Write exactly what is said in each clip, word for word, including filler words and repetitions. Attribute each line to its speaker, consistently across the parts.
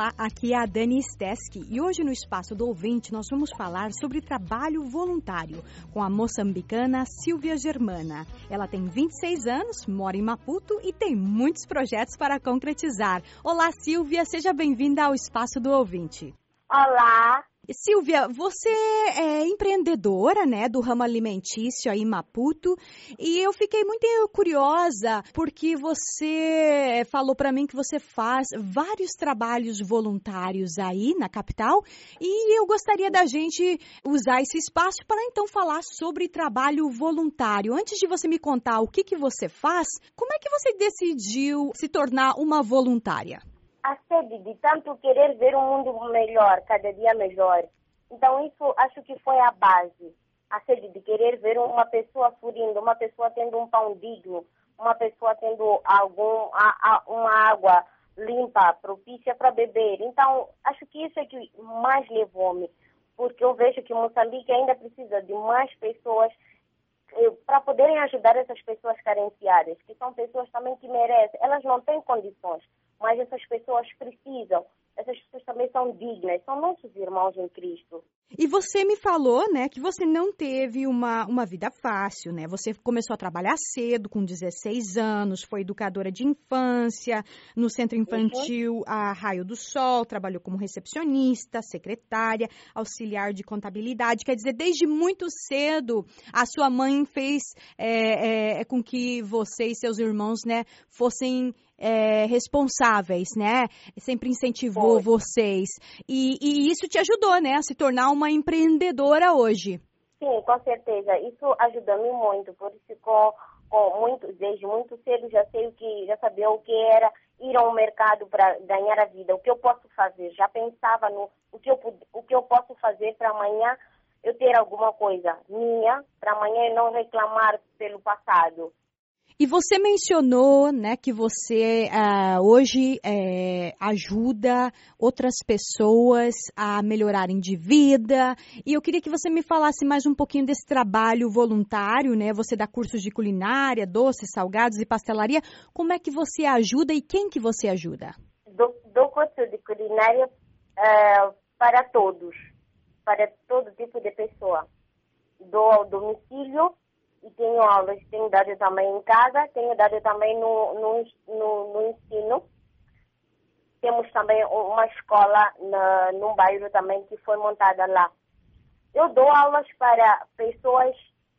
Speaker 1: Olá, aqui é a Dani Steski e hoje no Espaço do Ouvinte nós vamos falar sobre trabalho voluntário com a moçambicana Silvia Germana. Ela tem vinte e seis anos, mora em Maputo e tem muitos projetos para concretizar. Olá, Silvia, seja bem-vinda ao Espaço do Ouvinte.
Speaker 2: Olá.
Speaker 1: Silvia, você é empreendedora, né, do ramo alimentício aí em Maputo, e eu fiquei muito curiosa porque você falou para mim que você faz vários trabalhos voluntários aí na capital, e eu gostaria da gente usar esse espaço para então falar sobre trabalho voluntário. Antes de você me contar o que que você faz, como é que você decidiu se tornar uma voluntária?
Speaker 2: A sede de tanto querer ver um mundo melhor, cada dia melhor. Então, isso acho que foi a base. A sede de querer ver uma pessoa fluindo, uma pessoa tendo um pão digno, uma pessoa tendo algum, a, a, uma água limpa, propícia para beber. Então, acho que isso é que mais levou-me, porque eu vejo que Moçambique ainda precisa de mais pessoas para poderem ajudar essas pessoas carenciadas, que são pessoas também que merecem. Elas não têm condições, mas essas pessoas precisam. Essas pessoas também são dignas, são nossos irmãos em Cristo.
Speaker 1: E você me falou, né, que você não teve uma, uma vida fácil, né? Você começou a trabalhar cedo, com dezesseis anos, foi educadora de infância, no centro infantil uhum. a Raio do Sol, trabalhou como recepcionista, secretária, auxiliar de contabilidade. Quer dizer, desde muito cedo, a sua mãe fez é, é, com que você e seus irmãos, né, fossem É, responsáveis, né? Sempre incentivou Foi. vocês. E, e isso te ajudou, né? A se tornar uma empreendedora hoje.
Speaker 2: Sim, com certeza. Isso ajudou-me muito. Por isso, com, com muito, desde muito cedo, já sei o que, já sabia o que era ir ao mercado para ganhar a vida. O que eu posso fazer? Já pensava no o que eu, o que eu posso fazer para amanhã eu ter alguma coisa minha, para amanhã eu não reclamar pelo passado.
Speaker 1: E você mencionou, né, que você uh, hoje é, ajuda outras pessoas a melhorarem de vida. E eu queria que você me falasse mais um pouquinho desse trabalho voluntário, né? Você dá cursos de culinária, doces, salgados e pastelaria. Como é que você ajuda e quem que você ajuda?
Speaker 2: Dou, dou curso de culinária uh, para todos, para todo tipo de pessoa. Dou ao domicílio. E tenho aulas, tenho dado também em casa, tenho dado também no, no, no, no ensino. Temos também uma escola na, num bairro também que foi montada lá. Eu dou aulas para pessoas,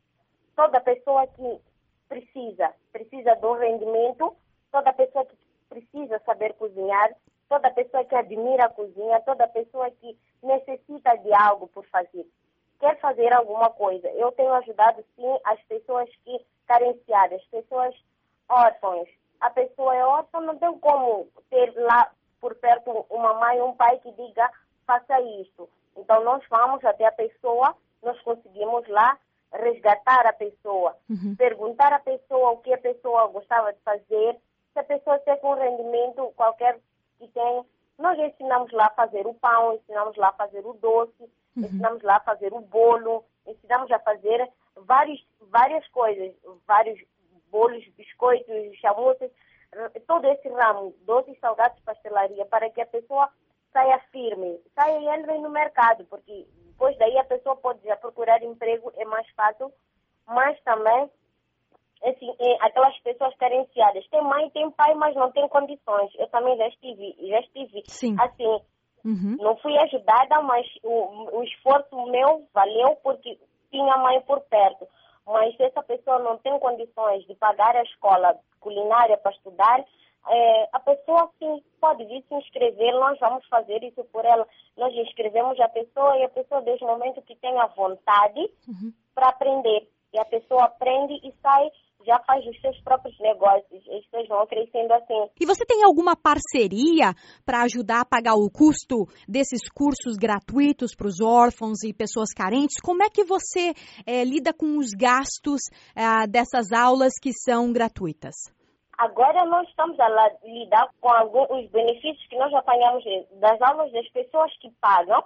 Speaker 2: toda pessoa que precisa, precisa do rendimento, toda pessoa que precisa saber cozinhar, toda pessoa que admira a cozinha, toda pessoa que necessita de algo por fazer. Quer fazer alguma coisa. Eu tenho ajudado, sim, as pessoas que carenciadas, pessoas órfãs. A pessoa é órfã, não tem como ter lá por perto uma mãe e um pai que diga, faça isto. Então, nós vamos até a pessoa, nós conseguimos lá resgatar a pessoa, uhum. perguntar à pessoa o que a pessoa gostava de fazer, se a pessoa tem um rendimento qualquer que tem. Nós ensinamos lá a fazer o pão, ensinamos lá a fazer o doce, uhum. ensinamos lá a fazer o bolo, ensinamos a fazer vários, várias coisas, vários bolos, biscoitos, chamuças, todo esse ramo, doces, salgados, pastelaria, para que a pessoa saia firme, saia e entre no mercado, porque depois daí a pessoa pode já procurar emprego, é mais fácil, mas também assim, aquelas pessoas carenciadas. Tem mãe, tem pai, mas não tem condições. Eu também já estive, já estive
Speaker 1: Sim.
Speaker 2: assim.
Speaker 1: Uhum.
Speaker 2: Não fui ajudada, mas o, o esforço meu valeu porque tinha mãe por perto. Mas se essa pessoa não tem condições de pagar a escola culinária para estudar, é, a pessoa sim pode vir se inscrever, nós vamos fazer isso por ela. Nós inscrevemos a pessoa e a pessoa, desde o momento que tem a vontade uhum. para aprender. E a pessoa aprende e sai, já faz os seus próprios negócios. As pessoas vão crescendo assim.
Speaker 1: E você tem alguma parceria para ajudar a pagar o custo desses cursos gratuitos para os órfãos e pessoas carentes? Como é que você é, lida com os gastos é, dessas aulas que são gratuitas?
Speaker 2: Agora nós estamos a lidar com alguns, os benefícios que nós apanhamos das aulas das pessoas que pagam,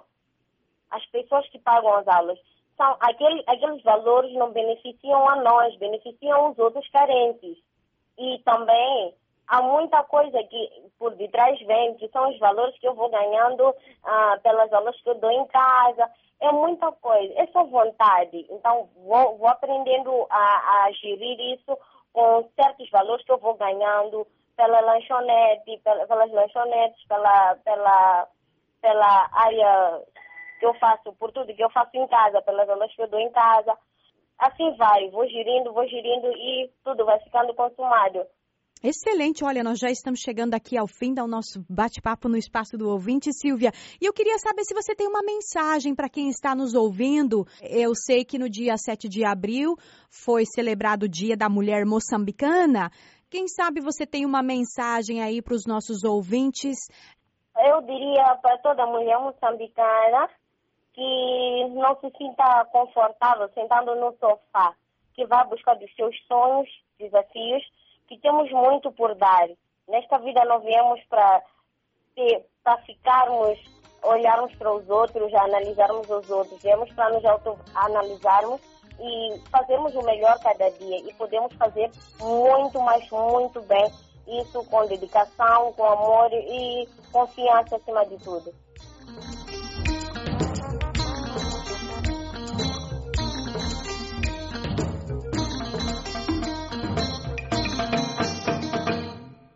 Speaker 2: as pessoas que pagam as aulas. São aquele, aqueles valores não beneficiam a nós, beneficiam os outros carentes. E também há muita coisa que por detrás vem, que são os valores que eu vou ganhando ah, pelas aulas que eu dou em casa. É muita coisa, é só vontade. Então, vou, vou aprendendo a, a gerir isso com certos valores que eu vou ganhando pela lanchonete, pela, pelas lanchonetes, pela, pela, pela área que eu faço, por tudo que eu faço em casa, pelas aulas que eu dou em casa. Assim vai, vou gerindo, vou gerindo e tudo vai ficando consumado.
Speaker 1: Excelente, olha, nós já estamos chegando aqui ao fim do nosso bate-papo no Espaço do Ouvinte, Silvia. E eu queria saber se você tem uma mensagem para quem está nos ouvindo. Eu sei que no dia sete de abril foi celebrado o Dia da Mulher Moçambicana. Quem sabe você tem uma mensagem aí para os nossos ouvintes?
Speaker 2: Eu diria para toda mulher moçambicana que não se sinta confortável sentando no sofá, que vá buscar dos seus sonhos, desafios, que temos muito por dar. Nesta vida não viemos para ficarmos, olharmos para os outros, analisarmos os outros. Viemos para nos autoanalisarmos e fazermos o melhor cada dia. E podemos fazer muito, mas muito bem. Isso com dedicação, com amor e confiança acima de tudo.